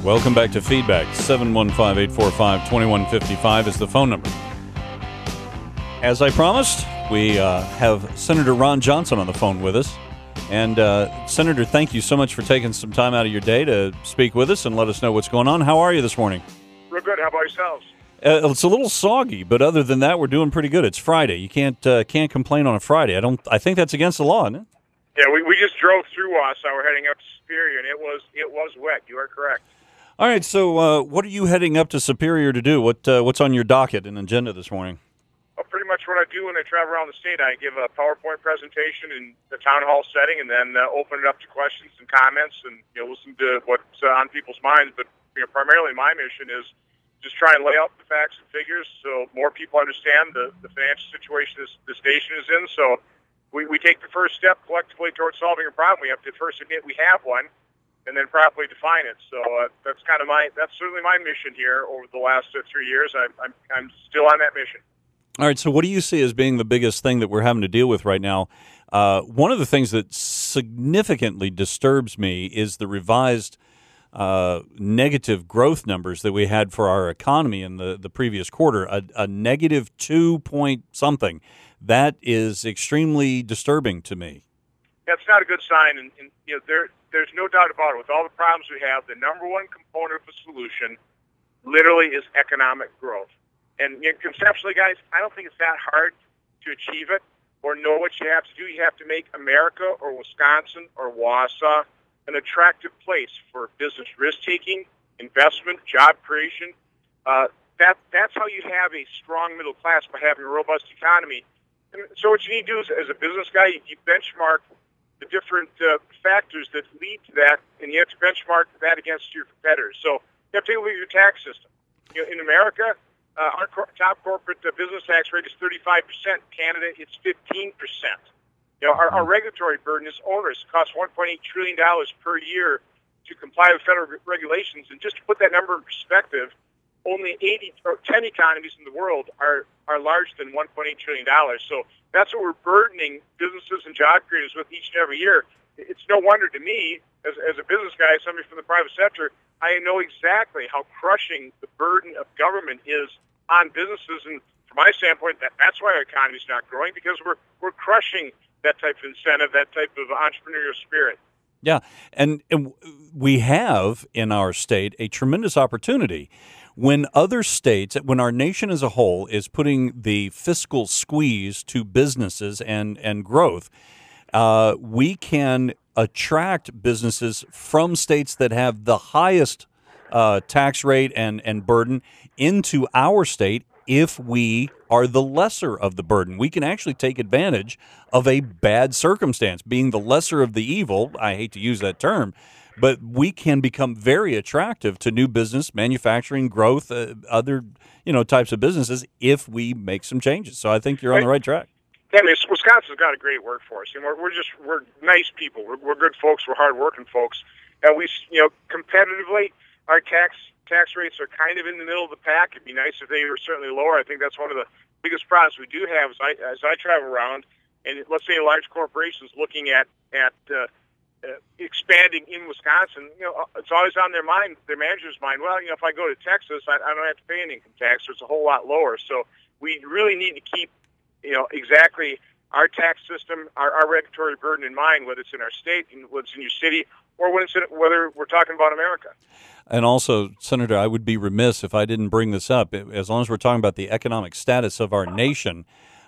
Welcome back to Feedback. 715-845-2155 is the phone number. As I promised, we have Senator Ron Johnson on the phone with us. And Senator, thank you so much for taking some time out of your day to speak with us and let us know what's going on. How are you this morning? Real good. How about yourselves? It's a little soggy, but other than that, we're doing pretty good. It's Friday. You can't complain on a Friday. I think that's against the law, isn't it? Yeah, we just drove through Wausau. We're heading up to Superior, and it was wet. You are correct. All right. So, what are you heading up to Superior to do? What's on your docket and agenda this morning? Well, pretty much what I do when I travel around the state, I give a PowerPoint presentation in the town hall setting, and then open it up to questions and comments, and listen to what's on people's minds. But primarily, my mission is just try and lay out the facts and figures so more people understand the financial situation the station is in. So we take the first step collectively towards solving a problem. We have to first admit we have one, and then properly define it. So that's certainly my mission here over the last 3 years. I'm still on that mission. All right. So what do you see as being the biggest thing that we're having to deal with right now? One of the things that significantly disturbs me is the revised negative growth numbers that we had for our economy in the previous quarter, a negative 2 point something. That is extremely disturbing to me. That's not a good sign, and there's no doubt about it. With all the problems we have, the number one component of the solution literally is economic growth. And conceptually, guys, I don't think it's that hard to achieve it or know what you have to do. You have to make America or Wisconsin or Wausau an attractive place for business risk-taking, investment, job creation. That's how you have a strong middle class, by having a robust economy. And so what you need to do is, as a business guy, you benchmark the different factors that lead to that, and you have to benchmark that against your competitors. So you have to take a look at your tax system. In America, our top corporate business tax rate is 35%. Canada, it's 15%. Our regulatory burden is onerous. It costs $1.8 trillion per year to comply with federal regulations. And just to put that number in perspective, only 10 economies in the world are larger than $1.8 trillion. So that's what we're burdening businesses and job creators with each and every year. It's no wonder to me, as a business guy, somebody from the private sector, I know exactly how crushing the burden of government is on businesses. And from my standpoint, that's why our economy is not growing, because we're crushing that type of incentive, that type of entrepreneurial spirit. Yeah, and we have in our state a tremendous opportunity. When other states, when our nation as a whole is putting the fiscal squeeze to businesses and growth, we can attract businesses from states that have the highest tax rate and burden into our state. If we are the lesser of the burden, we can actually take advantage of a bad circumstance, being the lesser of the evil. I hate to use that term, but we can become very attractive to new business, manufacturing, growth, other types of businesses if we make some changes. So I think you're on the right track. Yeah, Wisconsin's got a great workforce, and we're nice people. We're good folks. We're hardworking folks, and we competitively our tax rates are kind of in the middle of the pack. It'd be nice if they were certainly lower. I think that's one of the biggest problems we do have as I travel around, and let's say a large corporation is looking at expanding in Wisconsin. It's always on their mind, their manager's mind. Well, if I go to Texas, I don't have to pay an income tax, so it's a whole lot lower. So we really need to keep exactly our tax system, our regulatory burden in mind, whether it's in our state, whether it's in your city, or whether we're talking about America. And also, Senator, I would be remiss if I didn't bring this up. As long as we're talking about the economic status of our nation,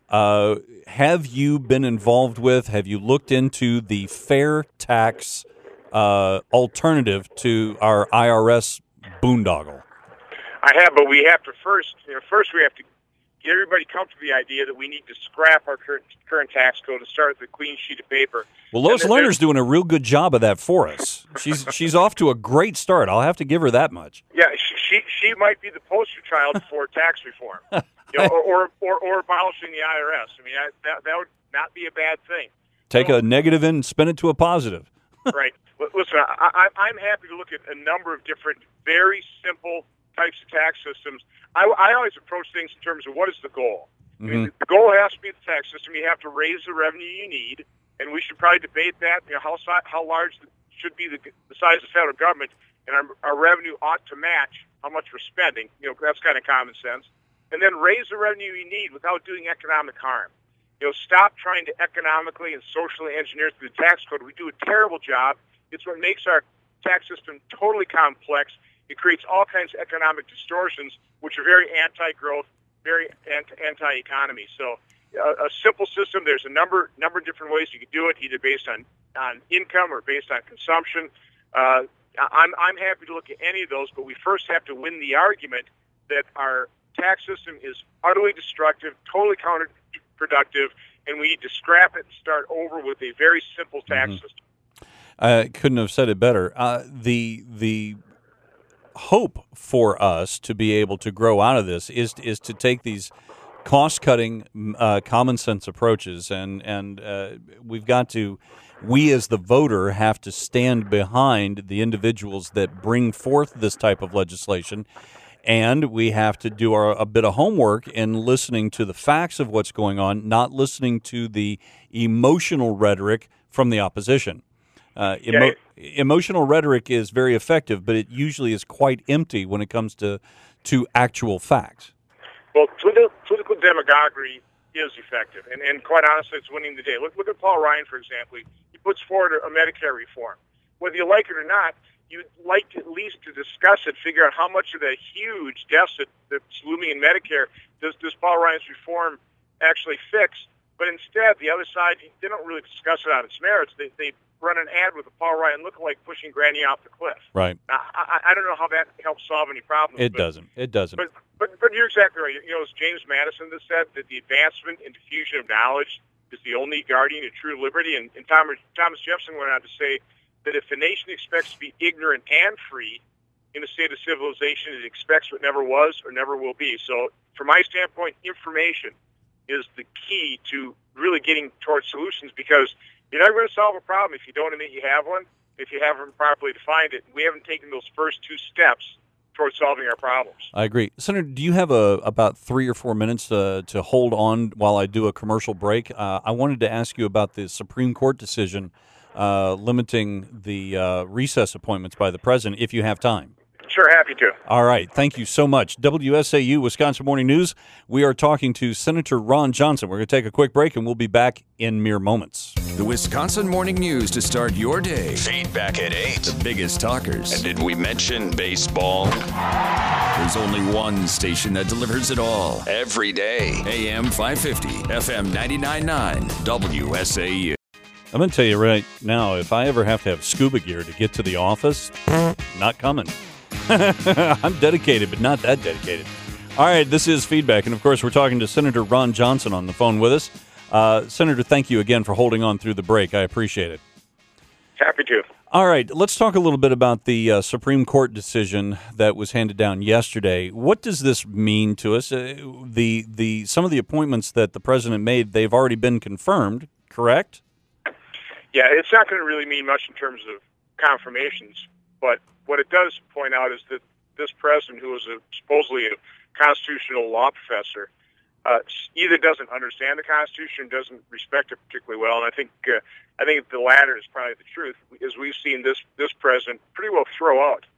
have you been involved with, have you looked into the fair tax alternative to our IRS boondoggle? I have, but we have to first we have to get everybody comfortable with the idea that we need to scrap our current tax code and start with a clean sheet of paper. Well, Lois Lerner's doing a real good job of that for us. She's off to a great start. I'll have to give her that much. Yeah, she might be the poster child for tax reform, or abolishing the IRS. I mean, that would not be a bad thing. Take a negative and spin it to a positive. Right. Listen, I'm happy to look at a number of different, very simple types of tax systems. I always approach things in terms of what is the goal. Mm-hmm. I mean, the goal has to be the tax system. You have to raise the revenue you need, and we should probably debate that. How large should be the size of the federal government. and our revenue ought to match how much we're spending. That's kind of common sense. And then raise the revenue you need without doing economic harm. Stop trying to economically and socially engineer through the tax code. We do a terrible job. It's what makes our tax system totally complex. It creates all kinds of economic distortions, which are very anti-growth, very anti-economy. So a simple system, there's a number of different ways you can do it, either based on income or based on consumption. I'm happy to look at any of those, but we first have to win the argument that our tax system is utterly destructive, totally counterproductive, and we need to scrap it and start over with a very simple tax system. I couldn't have said it better. The hope for us to be able to grow out of this is to take these cost-cutting, common sense approaches, and we've got to. We as the voter have to stand behind the individuals that bring forth this type of legislation, and we have to do a bit of homework in listening to the facts of what's going on, not listening to the emotional rhetoric from the opposition. Emotional rhetoric is very effective, but it usually is quite empty when it comes to actual facts. Well, political demagoguery is effective, and quite honestly, it's winning the day. Look at Paul Ryan, for example. He puts forward a Medicare reform. Whether you like it or not, you'd like to, at least to discuss it, figure out how much of the huge deficit that's looming in Medicare does Paul Ryan's reform actually fix. But instead, the other side, they don't really discuss it on its merits. They run an ad with a Paul Ryan lookalike pushing Granny off the cliff. Right. Now, I don't know how that helps solve any problems. It doesn't. But you're exactly right. As James Madison has said, that the advancement and diffusion of knowledge is the only guardian of true liberty. And Thomas Jefferson went on to say that if a nation expects to be ignorant and free in a state of civilization, it expects what never was or never will be. So from my standpoint, information is the key to really getting towards solutions, because you're never going to solve a problem if you don't admit you have one, if you haven't properly defined it. We haven't taken those first two steps towards solving our problems. I agree. Senator, do you have about 3 or 4 minutes to hold on while I do a commercial break? I wanted to ask you about the Supreme Court decision limiting the recess appointments by the president, if you have time. Sure, happy to. All right. Thank you so much. WSAU, Wisconsin Morning News. We are talking to Senator Ron Johnson. We're going to take a quick break, and we'll be back in mere moments. The Wisconsin Morning News to start your day. Feedback at 8. The biggest talkers. And did we mention baseball? There's only one station that delivers it all. Every day. AM 550, FM 99.9, WSAU. I'm going to tell you right now, if I ever have to have scuba gear to get to the office, not coming. I'm dedicated, but not that dedicated. All right, this is Feedback, and of course we're talking to Senator Ron Johnson on the phone with us. Senator, thank you again for holding on through the break. I appreciate it. Happy to. All right, let's talk a little bit about the Supreme Court decision that was handed down yesterday. What does this mean to us? Some of the appointments that the president made, they've already been confirmed, correct? Yeah, it's not going to really mean much in terms of confirmations, but what it does point out is that this president, who was supposedly a constitutional law professor, either doesn't understand the Constitution, doesn't respect it particularly well, and I think the latter is probably the truth, as we've seen this president pretty well throw out,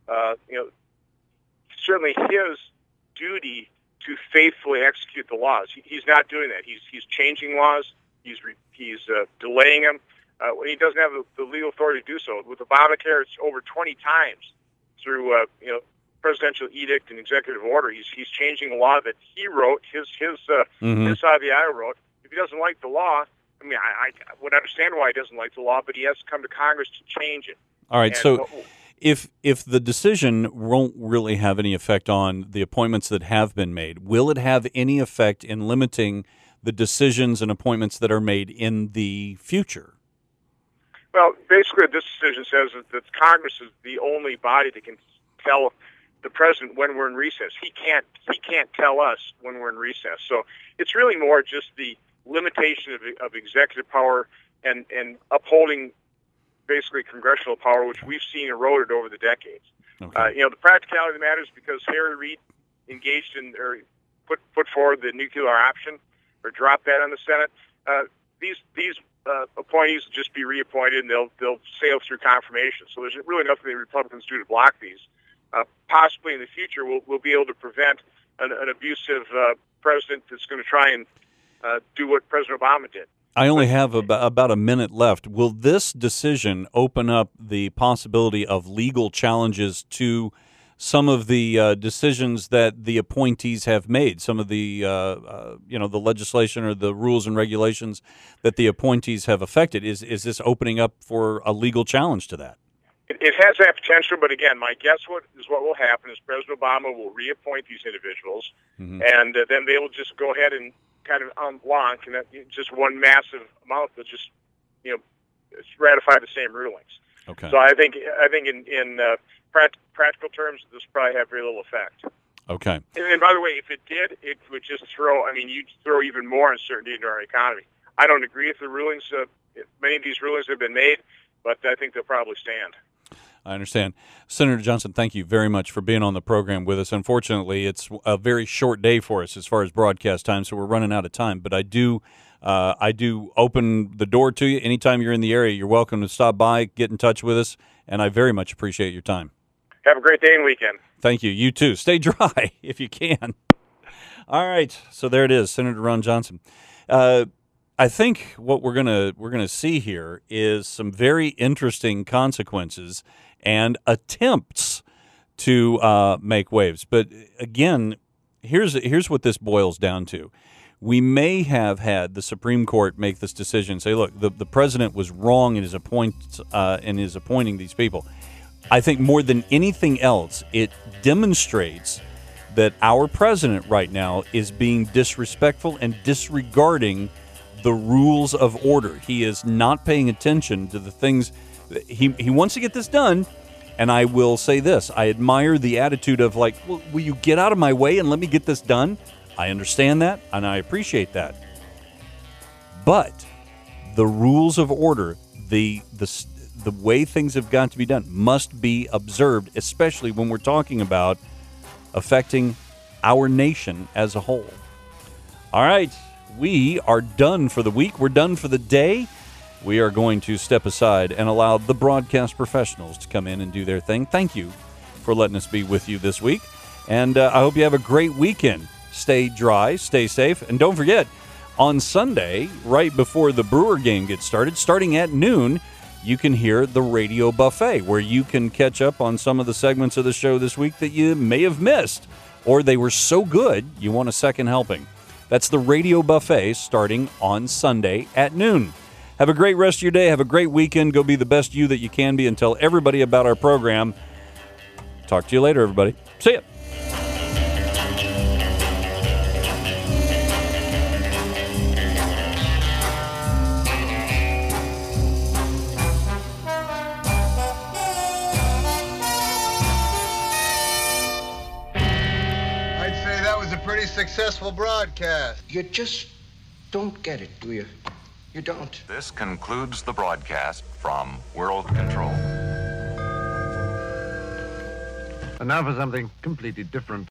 certainly his duty to faithfully execute the laws. He's not doing that. He's changing laws. He's delaying them. He doesn't have the legal authority to do so. With Obamacare, it's over 20 times through presidential edict and executive order. He's changing a law that he wrote, his side of the aisle wrote. If he doesn't like the law, I mean, I would understand why he doesn't like the law, but he has to come to Congress to change it. All right, so if the decision won't really have any effect on the appointments that have been made, will it have any effect in limiting the decisions and appointments that are made in the future? Well, basically, this decision says that Congress is the only body that can tell the president when we're in recess. He can't tell us when we're in recess. So it's really more just the limitation of executive power and upholding basically congressional power, which we've seen eroded over the decades. Okay. The practicality of the matter is because Harry Reid engaged in or put forward the nuclear option or dropped that on the Senate. These appointees will just be reappointed, and they'll sail through confirmation. So there's really nothing the Republicans do to block these. Possibly in the future, we'll be able to prevent an abusive president that's going to try and do what President Obama did. I only have about a minute left. Will this decision open up the possibility of legal challenges to some of the decisions that the appointees have made, some of the the legislation or the rules and regulations that the appointees have affected? Is this opening up for a legal challenge to that? It has that potential, but again, my guess what will happen is President Obama will reappoint these individuals, and then they will just go ahead and kind of en blanc, and just one massive amount that just ratify the same rulings. Okay. So I think in practical terms, this will probably have very little effect. Okay. And by the way, if it did, it would just you'd throw even more uncertainty into our economy. I don't agree with the rulings. Many of these rulings have been made, but I think they'll probably stand. I understand. Senator Johnson, thank you very much for being on the program with us. Unfortunately, it's a very short day for us as far as broadcast time, so we're running out of time. But I do open the door to you. Anytime you're in the area, you're welcome to stop by, get in touch with us, and I very much appreciate your time. Have a great day and weekend. Thank you. You too. Stay dry if you can. All right. So there it is, Senator Ron Johnson. I think what we're gonna see here is some very interesting consequences and attempts to make waves. But again, here's what this boils down to. We may have had the Supreme Court make this decision, say, look, the president was wrong in his appointing these people. I think more than anything else, it demonstrates that our president right now is being disrespectful and disregarding the rules of order. He is not paying attention to the things. He wants to get this done, and I will say this. I admire the attitude of like, well, will you get out of my way and let me get this done? I understand that, and I appreciate that. But the rules of order, the way things have got to be done must be observed, especially when we're talking about affecting our nation as a whole. All right. We are done for the week. We're done for the day. We are going to step aside and allow the broadcast professionals to come in and do their thing. Thank you for letting us be with you this week. And I hope you have a great weekend. Stay dry, stay safe. And don't forget, on Sunday, right before the Brewer game gets started, starting at noon, you can hear the Radio Buffet, where you can catch up on some of the segments of the show this week that you may have missed, or they were so good you want a second helping. That's the Radio Buffet starting on Sunday at noon. Have a great rest of your day. Have a great weekend. Go be the best you that you can be and tell everybody about our program. Talk to you later, everybody. See ya. Pretty successful broadcast. You just don't get it, do you? You don't. This concludes the broadcast from World Control. And now for something completely different.